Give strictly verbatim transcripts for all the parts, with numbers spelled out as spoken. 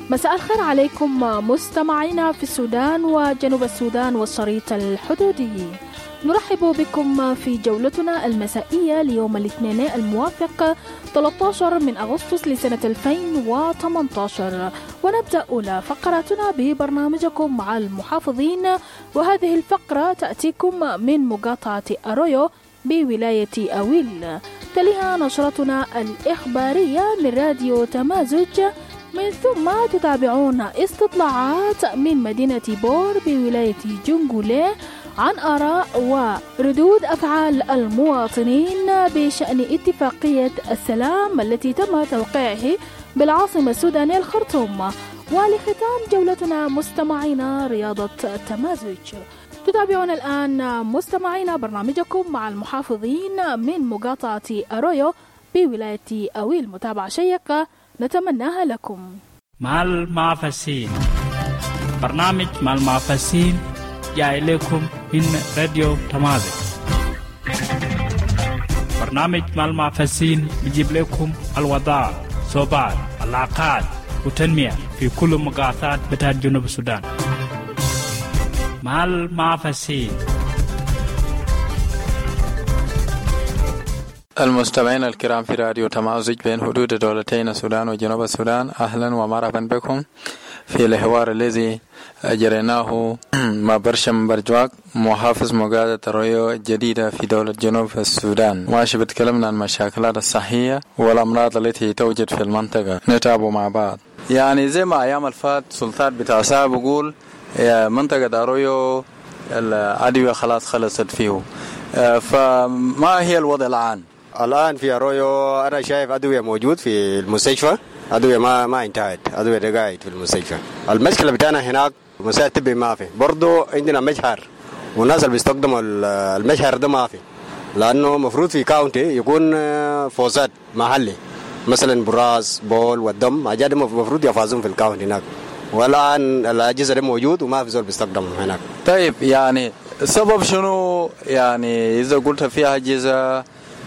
مساء الخير عليكم مستمعينا في السودان وجنوب السودان والشريط الحدودي. نرحب بكم في جولتنا المسائية ليوم الاثنين الموافق ثلاثة عشر من أغسطس لسنة ألفين وثمانية عشر، ونبدأ أولى فقراتنا ببرنامجكم مع المحافظين، وهذه الفقرة تأتيكم من مقاطعة أرويو بولاية أويل. تليها نشرتنا الإخبارية من راديو تمازج، من ثم تتابعون استطلاعات من مدينة بور بولاية جنجولي عن آراء وردود أفعال المواطنين بشأن اتفاقية السلام التي تم توقيعه بالعاصمة السودانية الخرطوم. ولختام جولتنا مستمعينا رياضة التمازج. تتابعون الآن مستمعينا برنامجكم مع المحافظين من مقاطعة أرويو بولاية أويل. متابعة شيقة نتمناها لكم. مع المعفسين، برنامج مع المعفسين جاي لكم من راديو تمازج. برنامج مع المعفسين بيجيب لكم الوضع، صوبات، العلاقات وتنمية في كل مقاطعات بتاعت جنوب السودان. مع المعفسين. المستمعين الكرام في راديو تمازج بين حدود دولتين السودان وجنوب السودان، أهلا ومرحبا بكم في الحوار الذي أجريناه مع برشم برجواق محافظ مقاطعة أرويو الجديدة في دولة جنوب السودان. ماشي بتكلمنا عن المشاكلات الصحية والأمراض التي توجد في المنطقة، نتابع مع بعض. يعني زي ما أيام الفات سلطات بتاع ساعة بقول منطقة أرويو الأدوية خلاص خلصت فيه، فما هي الوضع الآن؟ الآن في أرويو أنا شايف أدوية موجود في المستشفى، أدوية ما ما انتهت، أدوية دقائق في المستشفى. المشكلة بتاعنا هناك مساعد طبي ما في، برضو عندنا مجهر والناس اللي بيستخدموا المجهر ده ما في، لأنه مفروض في كاونتي يكون فوزات محلي، مثلا براس بول والدم حاجات مفروض يفازون في الكاونتي هناك، والآن الأجهزة دي موجود وما في زول بيستخدمهم هناك. طيب يعني السبب شنو؟ يعني إذا قلت فيها أجهزة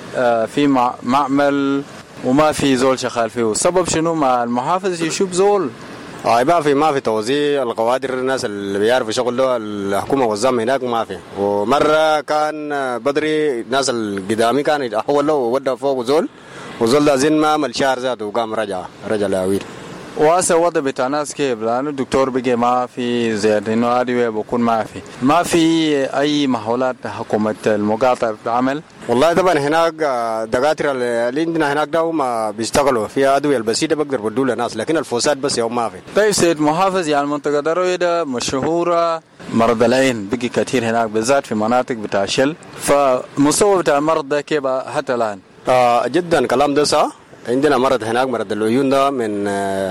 في معمل وما في زول شغال فيه، السبب شنو؟ مع المحافظ يشوف زول آه ما في ما في توزيع القوادر، الناس اللي بيعرفوا شغل ده الحكومة وزام هناك ما في. ومرة كان بدري الناس القدامي كان يتحول له وودى فوق زول، وزول ده زين ما عمل شهر ذاته وقام رجع رجع لأويل. واسه وضع بتاع ناس كيف؟ لأنه الدكتور بقى ما في زيادة، إنه أدوية بكون ما في ما في أي محاولات حكومة المقاطعة بتعمل. والله طبعا هناك دكاترة اللي عندنا هناك ده ما بيشتغلوا فيها أدوية البسيطة بقدر بدوا للناس، لكن الفوسات بس يوم ما في. طيب سيد محافظ، يعني المنطقة دروية ده مشهورة مرض العين بقي كثير هناك بالذات في مناطق بتاع شل، فمستوى بتاع المرض ده كيف حتى الآن؟ آه جدا كلام ده صح. عندنا مرض هناك مرض العيون ده من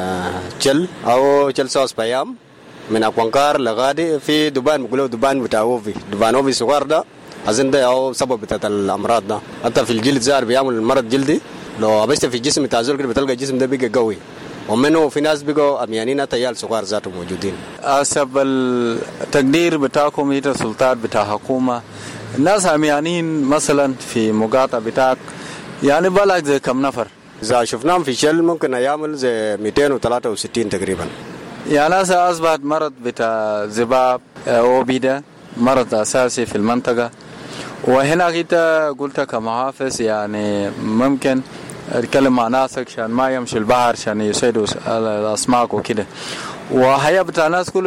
شل أو شل سوس بيام من أكوانكار لغادي في دبان، بيقولوا دبان بتاع وفي دبان وفي صغار ده أظن ده أو سبب بتاع الأمراض ده. حتى في الجلد زار بيعمل مرض جلدي، لو بس في الجسم بتاع زول كده بتلقى الجسم ده بيجي قوي، ومنه في ناس بيجوا أميانين تيال صغار ذاته موجودين. حسب التقدير بتاعكم إذا سلطات بتاع حكومة الناس أميانين مثلا في مقاطعة بتاعك يعني بلغ زي كم نفر؟ إذا شفناهم في شل ممكن يعمل زي مئتين وثلاثة وستين تقريبا. يعني هذا أصبحت مرض بتاع ذباب أوبيدا، مرض أساسي في المنطقة. وهنا أنت قلت كمحافظ يعني ممكن تكلم مع ناسك عشان ما يمشي البحر عشان يصيدوا الأسماك وكده، وهي بتاع الناس كله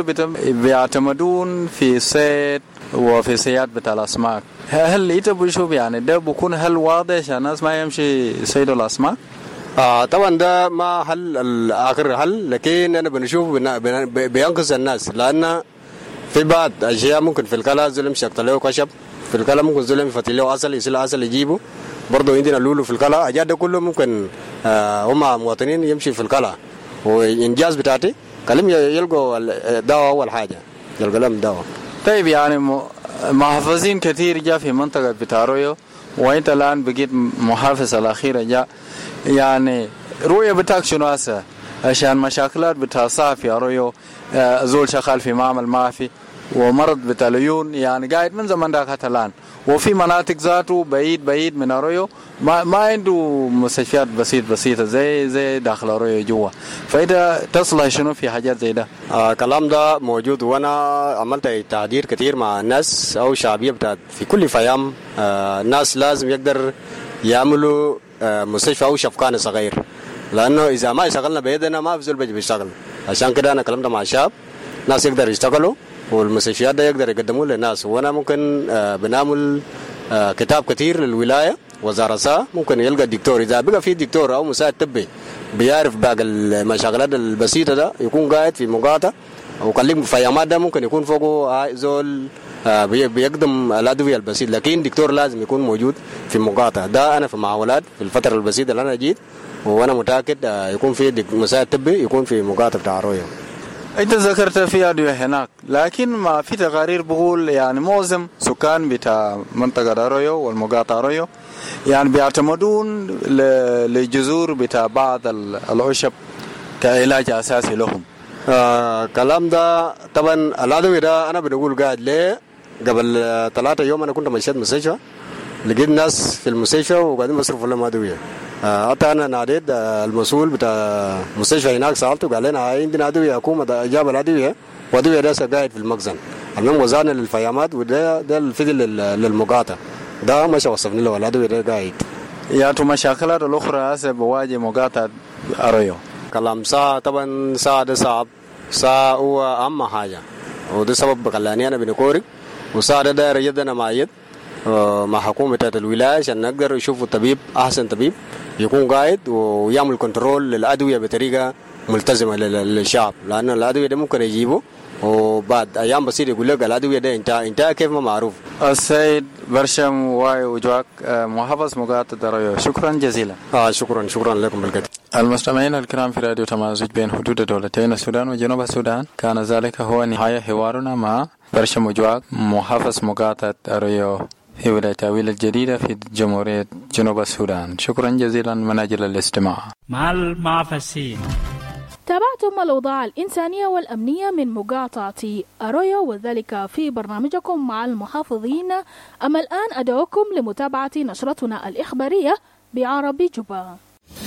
بيعتمدون في صيد وفي صياد بتاع الأسماك. هل أنت بتشوف يعني ده بيكون هل واضح عشان الناس ما يمشي يصيدوا الأسماك؟ آه طبعا ده ما حل الآخر حل، لكن أنا بنشوف بينقذ الناس، لأن في بعض أشياء ممكن في الكلا زلم شكله كشب، في الكلا ممكن زلم فتيله أصل يصير أصل يجيبه، برضو عندنا لولو في الكلا، أجاد كله ممكن آه هم مواطنين يمشي في الكلا، وإنجاز بتاعتي كلام يلقوا الدواء أول حاجة يلقوا لهم دواء. طيب يعني محافظين كثير جاء في منطقة بتارويو، وأنت الآن بقيت محافظ الأخير جاء، يعني رؤية بتاعك شنو هسه عشان مشاكلات بتاع صحة في أرويو؟ زول شغال في معمل ما في، ومرض بتاع العيون يعني قاعد من زمان ده حتى الآن. وفي مناطق ذاته بعيد بعيد من أرويو ما ما عنده مستشفيات بسيط بسيطة زي زي داخل أرويو جوا. فإذا تصلح شنو في حاجات زي ده؟ آه كلام ده موجود، وأنا عملت تعديل كتير مع الناس أو شعبية بتاعت في كل فيام. آه الناس لازم يقدر يعملوا آه مستشفى أو شفقان صغير، لأنه إذا ما اشتغلنا بيدنا ما في زول بيجي بيشتغل. عشان كده أنا كلمت مع الشعب، ناس يقدر يشتغلوا والمستشفيات ده يقدر يقدموا للناس. وانا ممكن آه بنعمل آه كتاب كتير للولايه وزاره الصحه، ممكن يلقى الدكتور اذا بقى في دكتور او مساعد طبي بيعرف باقي المشاغلات البسيطه ده يكون قاعد في مقاطع وكلم فيامات، ده ممكن يكون فوقه زول آه بيقدم الادويه البسيط، لكن دكتور لازم يكون موجود في مقاطع. ده انا في معاولات في الفتره البسيطه اللي انا جيت، وانا متاكد آه يكون في مساعد طبي يكون في مقاطع بتاع رويو. انت ذكرت في ادويه هناك، لكن ما في تقارير بقول يعني معظم سكان بتاع منطقه أرويو والمقاطعه أرويو يعني بيعتمدون للجذور بتاع بعض العشب كعلاج اساسي لهم. آه كلام ده طبعا الادويه ده انا بنقول قاعد ليه قبل ثلاثة يوم انا كنت مشيت مستشفى، لقيت ناس في المستشفى وقاعدين بيصرفوا لهم ادويه. حتى انا ناديت المسؤول بتاع المستشفى هناك، سالته قال لنا عندنا ادويه حكومه جاب الادويه وادويه ده قاعد في المخزن. المهم وزعنا للفيامات وده ده الفدل للمقاطع، ده مش وصفني له الادويه ده قاعد. يا تو مشاكلات الاخرى هسه بواجه مقاطعه أرويو. كلام ساعه طبعا ساعه ده صعب، ساعه هو اهم حاجه وده سبب خلاني انا بنكورك، وساعه ده داير يدنا مع يد مع حكومة الولاية عشان نقدر يشوفوا طبيب أحسن طبيب يكون قاعد ويعمل كنترول للأدوية بطريقة ملتزمة للشعب، لأن الأدوية ده ممكن يجيبه وبعد أيام بسيطة يقول لك الأدوية ده انتهى انتهى كيف ما معروف. السيد برشم واي وجواك محافظ مقاطعة أرويو، شكرا جزيلا. آه شكرا شكرا لكم بالكثير. المستمعين الكرام في راديو تمازج بين حدود دولتين السودان وجنوب السودان، كان ذلك هو نهاية حوارنا مع برشم وجواك محافظ مقاطعة أرويو في ولاية تاويل الجديدة في جمهورية جنوب السودان. شكرا جزيلا من أجل الاستماع. مع المعفسين تابعتم الأوضاع الإنسانية والأمنية من مقاطعة أرويو، وذلك في برنامجكم مع المحافظين. أما الآن أدعوكم لمتابعة نشرتنا الإخبارية بعربي جوبا.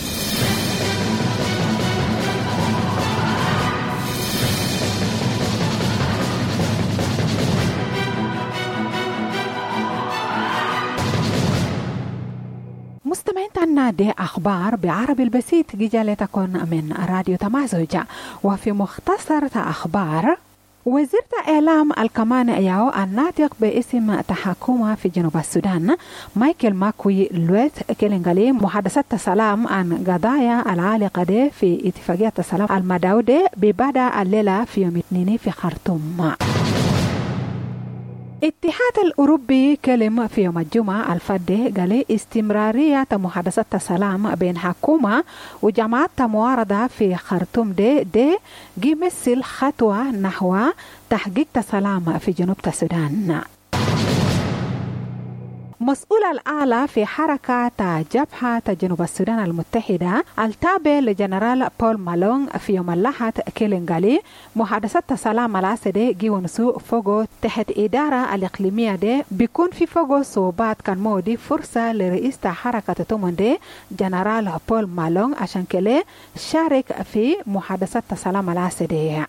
مستمعين عنا دي أخبار بعربي البسيط جيجالة تكون من راديو تمازج. وفي مختصر أخبار، وزير إعلام الكمان ياو الناطق باسم تحكم في جنوب السودان مايكل ماكوي لويت كيلينغالي محادثة السلام عن قضايا العالقة دي في اتفاقية السلام المدعودة ببدأ الليلة في يوم اثنين في خرطوم. الاتحاد الأوروبي كلم في يوم الجمعة الفادي قال استمرارية محادثة السلام بين حكومة وجماعات معارضة في خرطوم دي دي يمثل خطوة نحو تحقيق السلام في جنوب السودان. مسؤول الأعلى في حركة جبهة جنوب السودان المتحدة التابع لجنرال بول مالون في يوم الأحد كيلينغالي محادثة السلام العسدي جيونسو فوقو تحت إدارة الإقليمية دي بيكون في فوقو صوبات كان مودي فرصة لرئيس حركة توموندي جنرال بول مالون عشان كله شارك في محادثة السلام العسدي.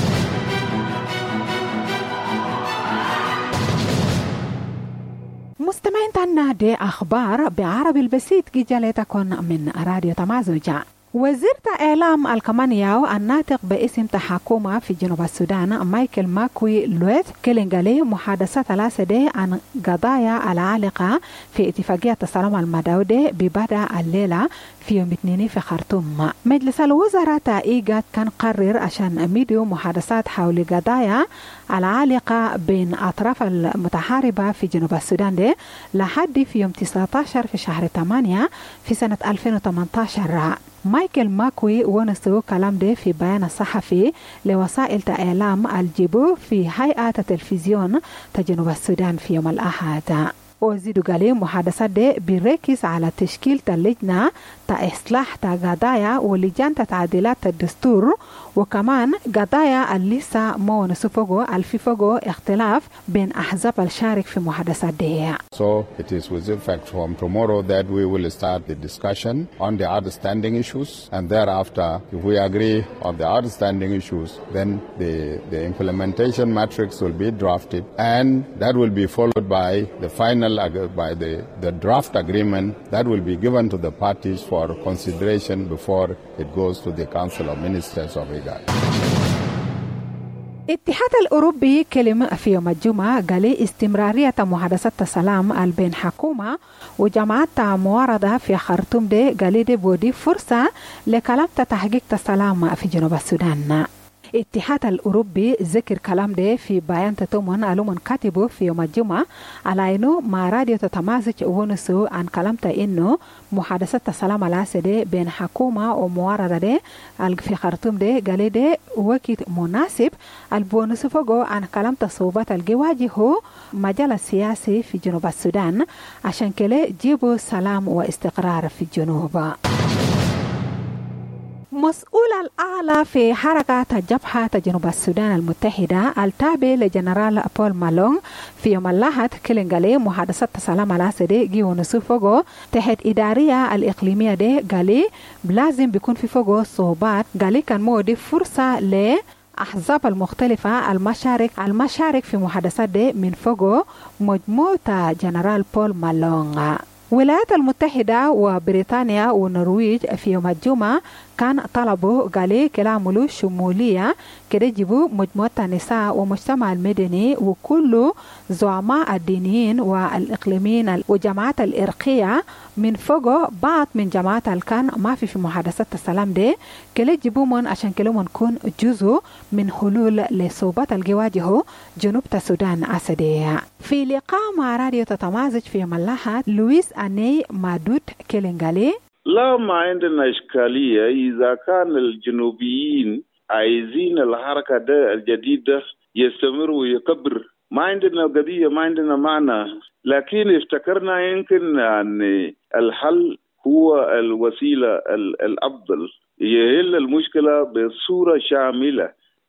مستمعين تنا دي أخبار بعربي البسيط جيجالة تكون من راديو تمازج. وزير إعلام الكمانياو الناطق باسم تحكومة في جنوب السودان مايكل ماكوي لويت كيلينغالي محادثة الأسدي عن قضايا العالقة في اتفاقية السلام المدعودة ببدأ الليلة في يوم اثنين في خرطوم. مجلس الوزراء تائيجات كان قرر عشان ميديو محادثات حول قضايا العالقة بين أطراف المتحاربة في جنوب السودان دي لحد في يوم تسعة عشر في شهر ثمانية في سنة ألفين وثمانية عشر. مايكل ماكوي ونسو كلام ده في بيان صحفي لوسائل إعلام الجيبو في هيئة التلفزيون تجنوب السودان في يوم الأحد. وزيدوا قالوا محادثات دي بيركز على تشكيل اللجنة تإصلاح قضايا ولجان تعديلات الدستور وكمان قضايا اللي لسه ما نسوفوغو الفيفوغو اختلاف بين أحزاب الشارك في محادثات دي. So it is with effect from tomorrow that we will start the discussion on the outstanding issues, and thereafter if we agree on the outstanding issues then the the implementation matrix will be drafted and that will be followed by the final by the the draft agreement that will be given to the parties for consideration before it goes to the Council of Ministers of IGAD. الاتحاد الأوروبي كلمة في يوم الجمعة قال استمرارية محادثات السلام بين حكومة وجماعات معارضة في خرطوم دي قال دي بودي فرصة لكلام تحقيق السلام في جنوب السودان. الاتحاد الأوروبي ذكر كلام ده في بيان تتمون علوم كاتبه في يوم الجمعة على إنه مع راديو تتمازج ونسو عن كلام إنه محادثات السلام العسدي بين حكومة ومعارضة ده في خرطوم ده قال ده وقت مناسب البونس فوقه عن كلام تصوبات الجواجه مجال السياسي في جنوب السودان عشان كده جيبوا سلام واستقرار في الجنوب. مسؤول الأعلى في حركة جبهة جنوب السودان المتحدة التابع لجنرال بول مالونغ في يوم الأحد كلنجالي محادثات السلام العسدي جيو نسوفوغو تحت إدارية الإقليمية دي قالي لازم بيكون في فوقو صوبات قالي كان مودي فرصة ل أحزاب المختلفة المشارك المشارك في محادثات دي من فوقو مجموعة جنرال بول مالونغ. الولايات المتحدة وبريطانيا والنرويج في يوم الجمعة كان طلبوا قالي كلامه شمولية كده يجيبوا مجموعة النساء ومجتمع المدني وكل زعماء الدينيين والإقليميين وجماعات الإرقية من فوق بعض من جماعات الكان ما في في محادثات السلام دي كده يجيبوا من عشان كلهم نكون جزء من حلول لصوبات الجواجه جنوب السودان أسدية. في لقاء مع راديو تتمازج في يوم الأحد لويس أني مادود كيلينغالي لا ما عندنا إشكالية إذا كان الجنوبيين عايزين الحركة ده الجديدة يستمر ويكبر ما عندنا قضية ما عندنا معنى لكن افتكرنا يمكن أن الحل هو الوسيلة الأفضل يحل المشكلة بصورة شاملة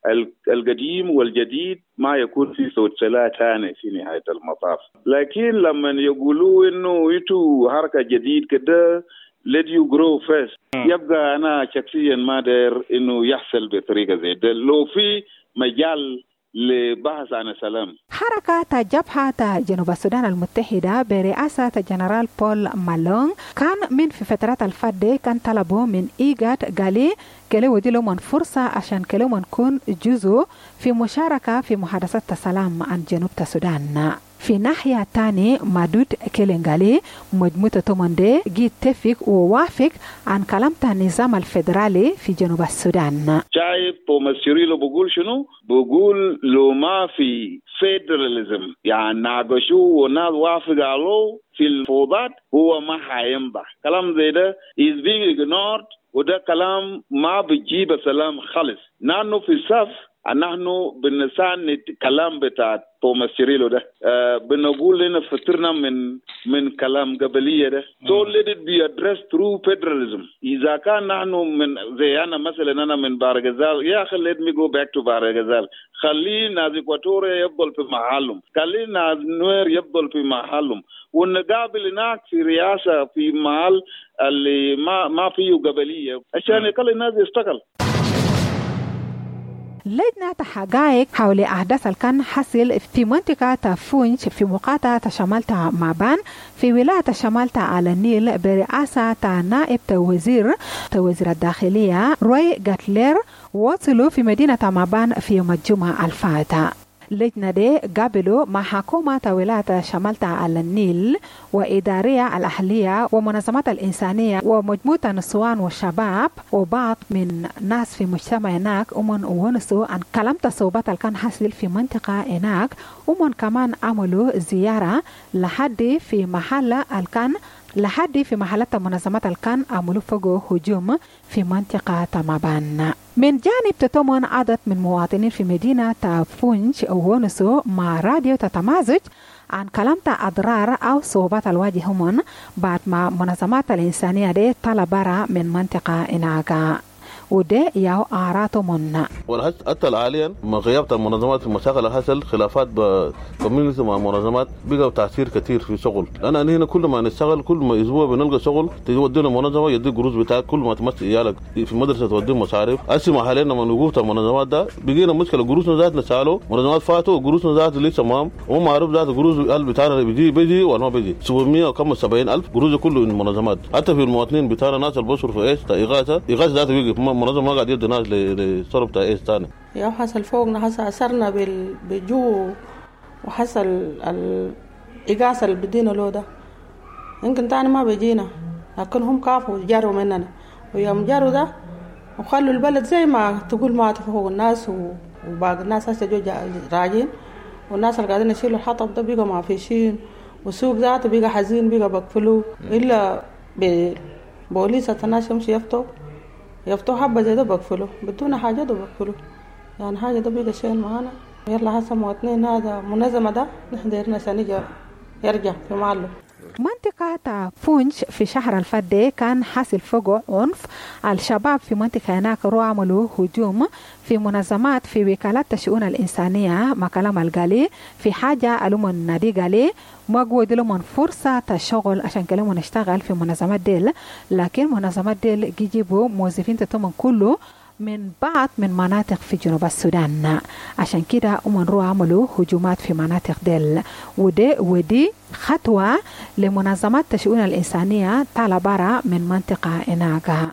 القديم والجديد ما يكون في صوت ثاني في نهاية المطاف لكن لما يقولوا إنه يتو حركة جديد كده let you grow first يبقى أنا شخصيا ما داير إنه يحصل بطريقة زي ده لو في مجال لبحث عن السلام. حركة جبهة جنوب السودان المتحدة برئاسة جنرال بول مالونغ كان من في فترات الفادة كان طلبوا من إيجاد قالي كلي وديلو من فرصة عشان كلي نكون جزء في مشاركة في محادثات السلام عن جنوب السودان. في ناحية تاني مادود كيلينغالي مجموعة توماندي جي تفق ووافق عن كلام النظام الفيدرالي في جنوب السودان. شايف توماس شيريلو بقول شنو؟ بقول لو ما في فيدراليزم يعني ناقشوا وناس وافق عليه في الفوضات هو ما حينبع. كلام زي ده is being ignored وده كلام ما بيجيب السلام خالص. نحن في الصف نحن بنسان كلام بتاع توماس شيريلو ده أه بنقول لنا فترنا من من كلام قبلية ده so let it be addressed through federalism. إذا كان نحن من زي أنا مثلا أنا من بارغزال يا أخي let me go back to بارغزال خلي ناس إكواتوريا يفضل في محلهم خلي ناس نوير يفضل في محلهم ونقابل هناك في رئاسة في محل اللي ما ما فيه قبلية عشان يخلي الناس يستقل. لجنة حقائق حول أحداث الكان حصل في منطقة فونج في مقاطعة شمال مابان في ولاية شمال على النيل برئاسة نائب وزير وزير الداخلية روي غاتلير وصلوا في مدينة مابان في يوم الجمعة الفاتحة. لجنة دي قابلوا مع حكومة ولاية شمال على النيل وإدارية الأهلية ومنظمات الإنسانية ومجموعة النسوان والشباب وبعض من ناس في مجتمع هناك ومن ونسوا عن كلام تصوبات اللي كان حاصل في منطقة هناك ومن كمان عملوا زيارة لحد في محل الكان لحد في محلات منظمات الكان عملوا فوقه هجوم في منطقة مابان. من جانب تتمون عدد من مواطنين في مدينة فونج ونسو مع راديو تتمازج عن كلامة أضرار أو صعوبات الواجهة بعد ما منظمات الإنسانية دي طلبها من منطقة إناغا وده ياو أعراضه منا. حتى حاليا ما غيابة المنظمات المشاكل الحصل خلافات بكوميونتي مع منظمات بقى تأثير كثير في شغل. أنا هنا كل ما نشتغل كل ما أسبوع بنلقى شغل تودينا منظمة يدي قروش بتاعك كل ما تمشي عيالك في مدرسة تودي مصاريف. أسمع حاليا لما نوقف المنظمات ده بقينا مشكلة قروشنا ذات نسأله منظمات فاتوا وقروشنا ذات لسه مام وما عارف ذات قروش قلب بتاعنا بيجي بيجي ولا ما بيجي سبعمية وكم سبعين ألف قروش كله من المنظمات. حتى في المواطنين بتاعنا ناس البشر في إيش تإغاثة إغاثة ذات بيجي منظمة ما قاعد يدي ناس للصرف تاع إيش تاني. يا حصل فوقنا حصل أثرنا بالجو وحصل الإغاثة اللي بدينا له ده يمكن تاني ما بيجينا لكن هم كافوا جاروا مننا ويوم جاروا ده وخلوا البلد زي ما تقول ما تفوق الناس وباقي الناس هسه جو راجين والناس اللي قاعدين يشيلوا الحطب ده بيقوا ما فيشين والسوق ذاته بيقى حزين بيقى بقفلوه إلا بوليسة الناس يمشي يفتو يفتو حبة زي ده بقفلوه بدون حاجة ده بقفلوه يعني حاجة ده بيقى شيء معانا يلا هسه مواطنين هذا منظمة ده نحن دايرنا سنجا يرجع في معلم. منطقة فونج في شهر الفدي كان حاصل فوق عنف. الشباب في منطقة هناك رو عملوا هجوم في منظمات في وكالات الشؤون الإنسانية ما كلام القالي في حاجة ألومن نادي قالي ما قود لهم فرصة تشغل عشان كلهم نشتغل في منظمات ديل لكن منظمات ديل يجيبوا موظفين تتمن كله من بعض من مناطق في جنوب السودان عشان كده أمنروا عملوا هجومات في مناطق ديل ودي ودي خطوة لمنظمات الشؤون الإنسانية طالبارا من منطقة إناغا.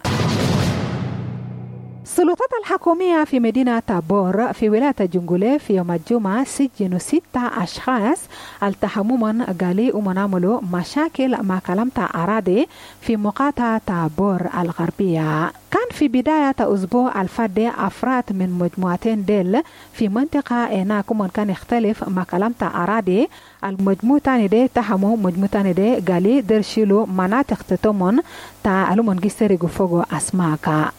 السلطات الحكومية في مدينة تابور في ولاية جنجولي في يوم الجمعة سجنوا ستة أشخاص التهموا قالي ومنعملوا مشاكل مع كلامة أراضي في مقاطعة تابور الغربية. كان في بداية أسبوع الفادي أفراد من مجموعتين ديل في منطقة هناك من كان يختلف مع كلامة أراضي. المجموعتان دي تهموا مجموعتان دي قالي درشلوا مناطق تتمن تعلمون جسرقوا فوق أسماك.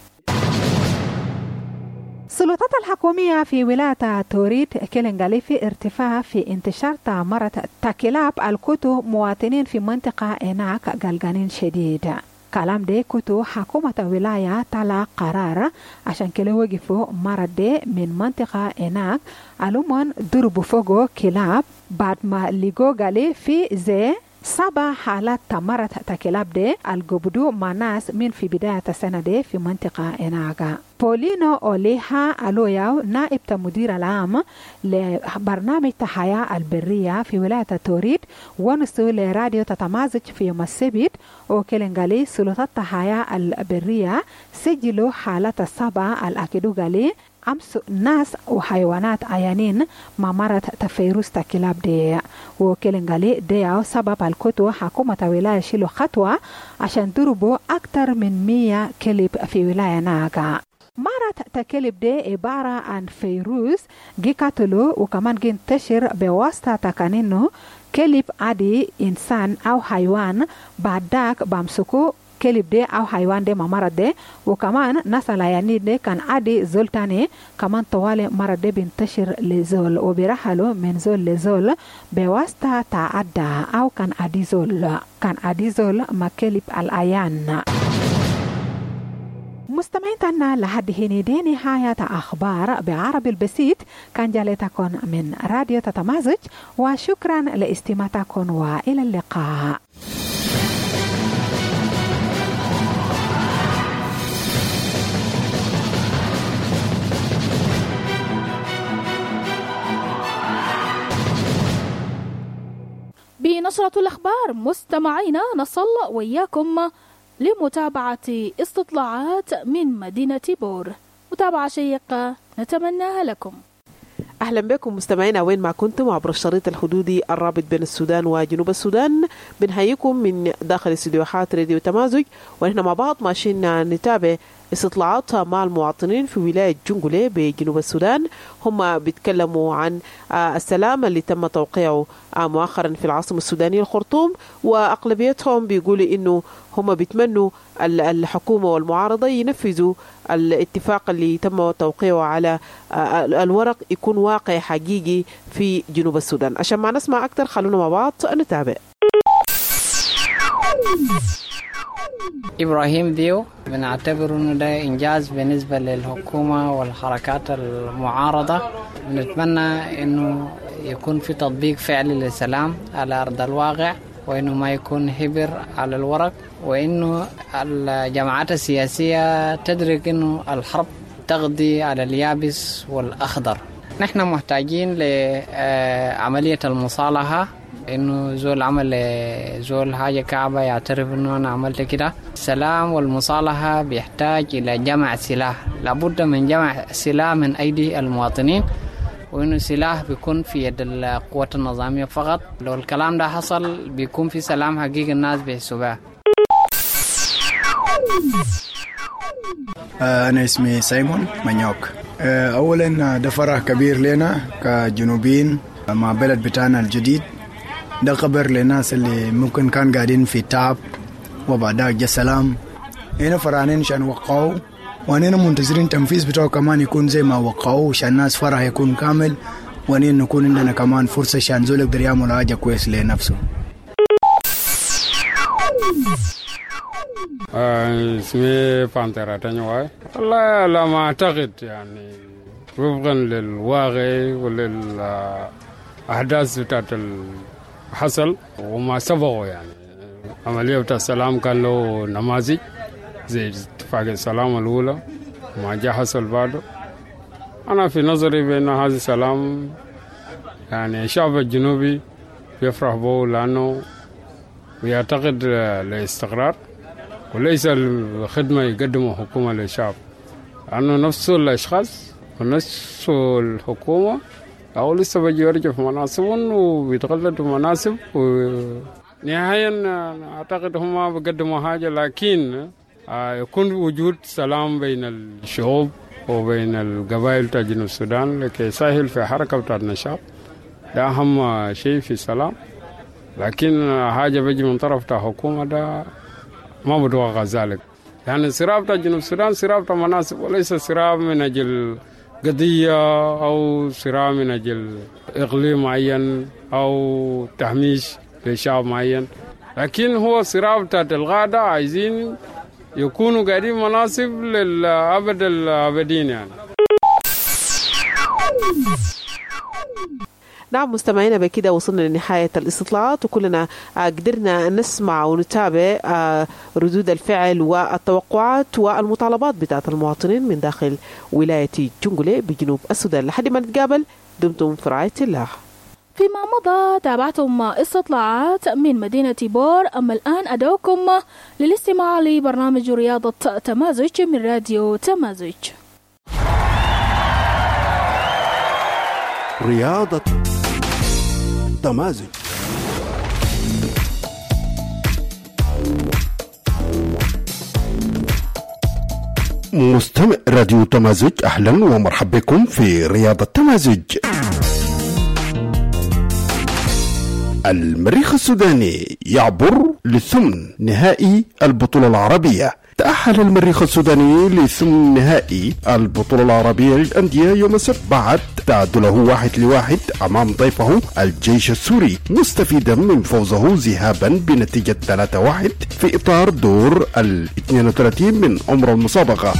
السلطات الحكومية في ولاية توريد كيلنغالي في ارتفاع في انتشار تمرة تكلاب الكتو مواطنين في منطقة هناك قلقانين شديد. كلام دي كتو حكومة ولاية طلع قرار عشان كلا وقفوا مرة دي من منطقة هناك ألومن ضربوا فوقو كلاب بعد ما لقوا قالي في زي سبع حالات تمرة تكلاب دي القبضوا مع ناس من في بداية السنة دي في منطقة هناك. بولينو أوليها ألوياو نائب مدير العام لبرنامج تحيا البرية في ولاية توريد ونسو لراديو تتمازج في يوم السبت وكيلنغالي سلطات تحيا البرية سجلوا حالات السبع الأكيدو غالي أمس ناس وحيوانات عيانين مع مرض تفيروس تكلاب دي وكيلنغالي ديو سبب الكتو حكومة ولاية شيلو خطوة عشان ضربوا أكتر من مية كلب في ولاية ناغا. مرض تكلب دي عبارة عن فيروس جي قتلو وكمان جي انتشر بواسطة تكانينو كلب عادي إنسان أو حيوان بعد داك بامسكو كلب دي أو حيوان دي ما مرض دي وكمان ناس العيانين دي كان عادي زول تاني كمان طوالي مرض دي بينتشر لزول وبيرحلوا من زول لزول بواسطة تعدى أو كان عادي زول كان عادي زول ما كلب العيان. مستمعين تنا لحد هنا دي نهاية أخبار بعربي البسيط كان جالتكم من راديو تتمازج وشكرا لاستماعتكم وإلى اللقاء. بنشرة الأخبار مستمعينا نصل وإياكم لمتابعة استطلاعات من مدينة بور. متابعة شيقة نتمناها لكم. أهلا بكم مستمعينا وين ما كنتم عبر الشريط الحدودي الرابط بين السودان وجنوب السودان. بنحييكم من داخل استديوهات راديو تمازج ونحن مع بعض ماشيين نتابع استطلاعات مع المواطنين في ولاية جنجولي بجنوب السودان. هم بيتكلموا عن السلام اللي تم توقيعه مؤخرا في العاصمة السودانية الخرطوم، وأغلبيتهم بيقولوا إنه هم بيتمنوا الحكومة والمعارضة ينفذوا الاتفاق اللي تم توقيعه على الورق يكون واقع حقيقي في جنوب السودان. عشان ما نسمع أكتر خلونا مع بعض نتابع. إبراهيم ديو، بنعتبر إنه ده إنجاز بالنسبة للحكومة والحركات المعارضة. بنتمنى إنه يكون في تطبيق فعلي للسلام على أرض الواقع، وإنه ما يكون هبر على الورق، وإنه الجماعات السياسية تدرك إنه الحرب تقضي على اليابس والأخضر. نحن محتاجين لعملية المصالحة، إنه زول عمل زول حاجة كعبة يعترف إنه أنا عملت كده. السلام والمصالحة بيحتاج إلى جمع سلاح، لابد من جمع سلاح من أيدي المواطنين، وإنه سلاح بيكون في يد القوة النظامية فقط. لو الكلام ده حصل بيكون في سلام حقيقي الناس بيحسوبها. أنا اسمي سايمون مانيوك. أولا ده فرح كبير لنا كجنوبيين مع بلد بتاعنا الجديد. ده خبر للناس اللي ممكن كان قاعدين في تعب وبعدها جاء سلام. هنا فرحانين عشان وقعوا، وأننا منتظرين تنفيذ بتاعه كمان يكون زي ما وقعوا عشان الناس فرح يكون كامل، وأننا نكون عندنا كمان فرصة عشان زول يقدر يعمل حاجة كويس لنفسه. اسمي بانترا تنيواي. والله لا ما أعتقد يعني وفقا للواقع وللأحداث بتاعت الحصل وما سبقوا، يعني عملية بتاع السلام كان له نماذج زي اتفاق السلام الأولى وما جاء حصل بعده. أنا في نظري بأن هذا السلام يعني الشعب الجنوبي بيفرح به، لأنه بيعتقد الاستقرار وليس الخدمة يقدموا حكومة للشعب، لأنه نفس الأشخاص ونفس الحكومة أو لسه بيجي يرجع في مناصبهم وبيتغلط في مناصب، ونهاية أعتقد هم بيقدموا حاجة، لكن يكون وجود سلام بين الشعوب وبين القبائل تاع جنوب السودان لكي يسهل في حركة بتاع النشاط. ده أهم شيء في السلام، لكن حاجة بيجي من طرف تاع حكومة ده ما بتوقع ذلك. يعني الصراع بتاع جنوب السودان صراع بتاع مناصب، وليس صراع من أجل قضية أو صراع من أجل إقليم معين أو تهميش لشعب معين، لكن هو صراع بتاع الغادة عايزين يكونوا قاعدين مناصب للأبد الأبدين يعني. نعم مستمعينا، بكده وصلنا لنهاية الاستطلاعات، وكلنا قدرنا نسمع ونتابع ردود الفعل والتوقعات والمطالبات بتاعت المواطنين من داخل ولاية جنجولي بجنوب السودان. لحد ما نتقابل دمتم في رعاية الله. فيما مضى تابعتم استطلاعات من مدينة بور، أما الآن أدعوكم للاستماع لبرنامج رياضة تمازج من راديو تمازج. رياضة تمازج. مستمع راديو تمازج، أهلا ومرحبا بكم في رياضة تمازج. المريخ السوداني يعبر لثمن نهائي البطولة العربية. تأهل المريخ السوداني لثمن نهائي البطولة العربية للأندية يوم السبت بعد تعادله واحد لواحد أمام ضيفه الجيش السوري، مستفيدا من فوزه ذهابا بنتيجة ثلاثة واحد في إطار دور ال اثنين وثلاثين من عمر المسابقة.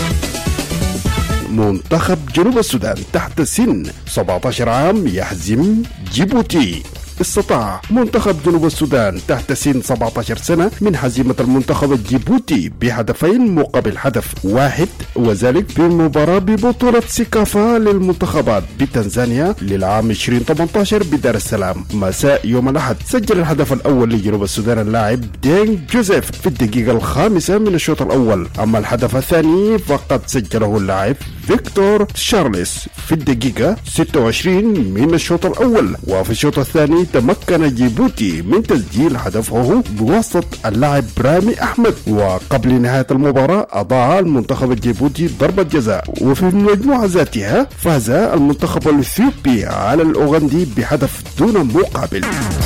منتخب جنوب السودان تحت سن سبعة عشر عام يهزم جيبوتي. استطاع منتخب جنوب السودان تحت سن سبعة عشر سنة من هزيمة المنتخب الجيبوتي بهدفين مقابل هدف واحد، وذلك في مباراة ببطولة سيكافا للمنتخبات بتنزانيا للعام ألفين وثمانية عشر بدار السلام مساء يوم الأحد. سجل الهدف الأول لجنوب السودان اللاعب دينغ جوزيف في الدقيقة الخامسة من الشوط الأول، أما الهدف الثاني فقد سجله اللاعب فيكتور شارلس في الدقيقة ستة وعشرين من الشوط الأول، وفي الشوط الثاني تمكن جيبوتي من تسجيل هدفه بواسطة اللاعب رامي أحمد، وقبل نهاية المباراة أضاع المنتخب الجيبوتي ضربة جزاء. وفي المجموعة ذاتها فاز المنتخب الإثيوبي على الأوغندي بهدف دون مقابل.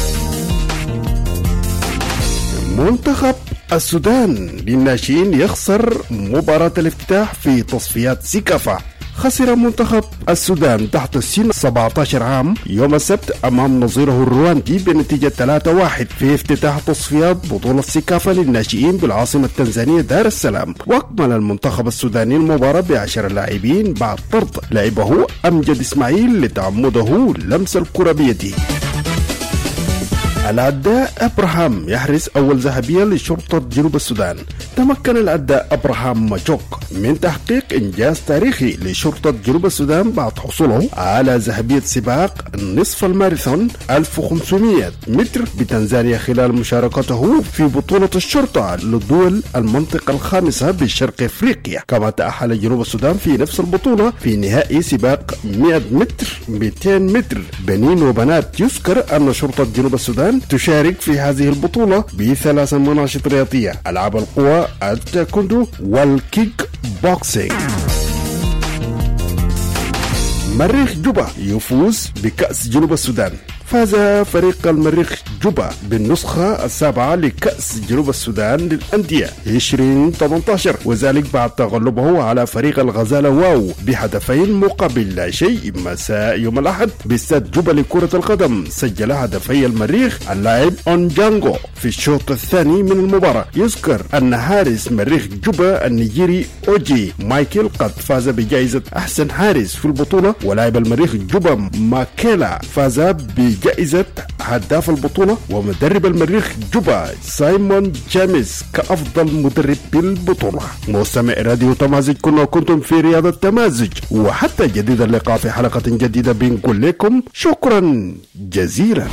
منتخب السودان للناشئين يخسر مباراة الافتتاح في تصفيات سيكافا. خسر منتخب السودان تحت السن سبعة عشر عام يوم السبت أمام نظيره الرواندي بنتيجة ثلاثة واحد في افتتاح تصفيات بطولة سيكافا للناشئين بالعاصمة التنزانية دار السلام. وأكمل المنتخب السوداني المباراة بعشر لاعبين بعد طرد لعبه أمجد إسماعيل لتعمده لمس الكرة بيده. العداء أبراهام يحرز أول ذهبية لشرطة جنوب السودان. تمكن العداء أبراهام ماجوك من تحقيق إنجاز تاريخي لشرطة جنوب السودان بعد حصوله على ذهبية سباق نصف الماراثون ألف وخمسمائة متر بتنزانيا خلال مشاركته في بطولة الشرطة لدول المنطقة الخامسة بشرق أفريقيا. كما تأهل جنوب السودان في نفس البطولة في نهائي سباق مئة متر مئتين متر بنين وبنات. يذكر أن شرطة جنوب السودان تشارك في هذه البطولة بثلاث مناشط رياضية: ألعاب القوى، التايكوندو، والكيك بوكسينج. مريخ جوبا يفوز بكأس جنوب السودان. فاز فريق المريخ جوبا بالنسخة السابعة لكأس جنوب السودان للأندية عشرين ثمانية عشر، وذلك بعد تغلبه على فريق الغزالة واو بهدفين مقابل لا شيء مساء يوم الأحد باستاد جوبا لكرة القدم. سجل هدفي المريخ اللاعب أونجانغو في الشوط الثاني من المباراة. يذكر أن حارس مريخ جوبا النيجيري أوجي مايكل قد فاز بجائزة أحسن حارس في البطولة، ولاعب المريخ جوبا ماكيلا فاز ب جائزة هداف البطولة، ومدرب المريخ جوبا سايمون جاميس كأفضل مدرب بالبطولة. مستمع راديو تمازج، كنا كنتم في رياضة تمازج، وحتى جديد اللقاء في حلقة جديدة بنقول لكم شكرا جزيلا.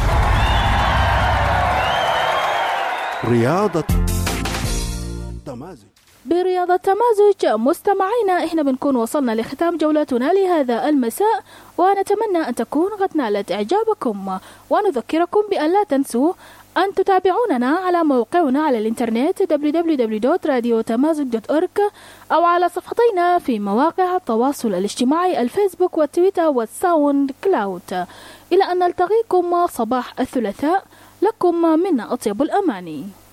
رياضة تمازج. برياضة تمازج مستمعينا، احنا بنكون وصلنا لختام جولتنا لهذا المساء، ونتمنى أن تكون قد نالت إعجابكم، ونذكركم بأن لا تنسوا أن تتابعوننا على موقعنا على الإنترنت دبليو دبليو دبليو دوت راديو تمازج دوت أورج، أو على صفحتينا في مواقع التواصل الاجتماعي الفيسبوك والتويتر والساوند كلاود. إلى أن نلتقيكم صباح الثلاثاء، لكم منا أطيب الأماني.